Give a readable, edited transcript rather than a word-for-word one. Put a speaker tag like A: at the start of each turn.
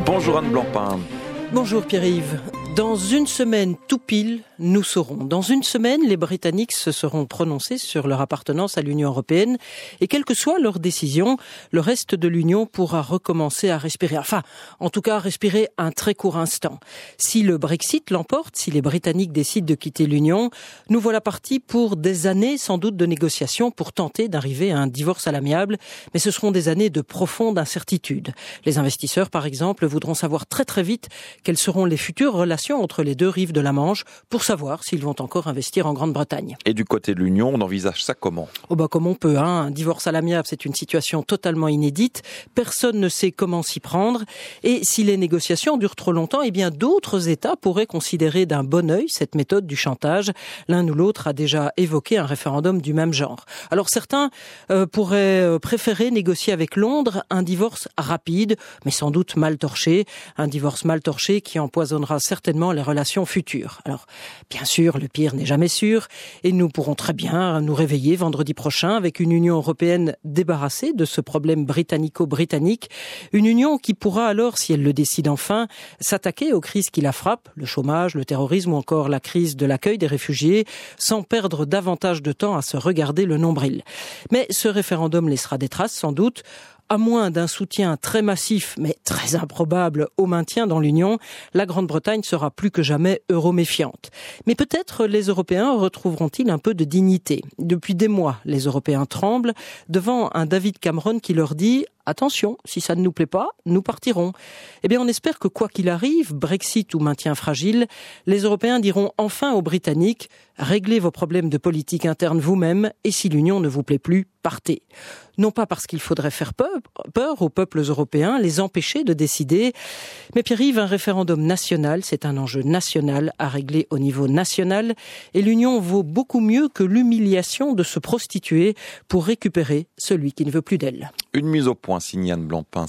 A: Bonjour Anne Blancpain.
B: Bonjour Pierre-Yves. Dans une semaine tout pile, nous saurons. Dans une semaine, les Britanniques se seront prononcés sur leur appartenance à l'Union européenne et quelle que soit leur décision, le reste de l'Union pourra recommencer à respirer. Enfin, en tout cas, respirer un très court instant. Si le Brexit l'emporte, si les Britanniques décident de quitter l'Union, nous voilà partis pour des années sans doute de négociations pour tenter d'arriver à un divorce à l'amiable, mais ce seront des années de profonde incertitude. Les investisseurs, par exemple, voudront savoir très très vite quelles seront les futures relations entre les deux rives de la Manche pour savoir s'ils vont encore investir en Grande-Bretagne.
A: Et du côté de l'Union, on envisage ça comment ?
B: Comme on peut, Un divorce à l'amiable, c'est une situation totalement inédite. Personne ne sait comment s'y prendre. Et si les négociations durent trop longtemps, d'autres États pourraient considérer d'un bon œil cette méthode du chantage. L'un ou l'autre a déjà évoqué un référendum du même genre. Alors certains pourraient préférer négocier avec Londres un divorce rapide, mais sans doute mal torché. Un divorce mal torché qui empoisonnera certainement les relations futures. Alors, bien sûr, le pire n'est jamais sûr et nous pourrons très bien nous réveiller vendredi prochain avec une Union européenne débarrassée de ce problème britannico-britannique. Une Union qui pourra alors, si elle le décide enfin, s'attaquer aux crises qui la frappent, le chômage, le terrorisme ou encore la crise de l'accueil des réfugiés, sans perdre davantage de temps à se regarder le nombril. Mais ce référendum laissera des traces sans doute. À moins d'un soutien très massif, mais très improbable, au maintien dans l'Union, la Grande-Bretagne sera plus que jamais euroméfiante. Mais peut-être les Européens retrouveront-ils un peu de dignité. Depuis des mois, les Européens tremblent devant un David Cameron qui leur dit « Attention, si ça ne nous plaît pas, nous partirons ». On espère que quoi qu'il arrive, Brexit ou maintien fragile, les Européens diront enfin aux Britanniques « Réglez vos problèmes de politique interne vous-même et si l'Union ne vous plaît plus, partez ». Non pas parce qu'il faudrait faire peur aux peuples européens, les empêcher de décider, mais Pierre-Yves, un référendum national, c'est un enjeu national à régler au niveau national et l'Union vaut beaucoup mieux que l'humiliation de se prostituer pour récupérer celui qui ne veut plus d'elle.
A: Une mise au point signée Anne Blancpain.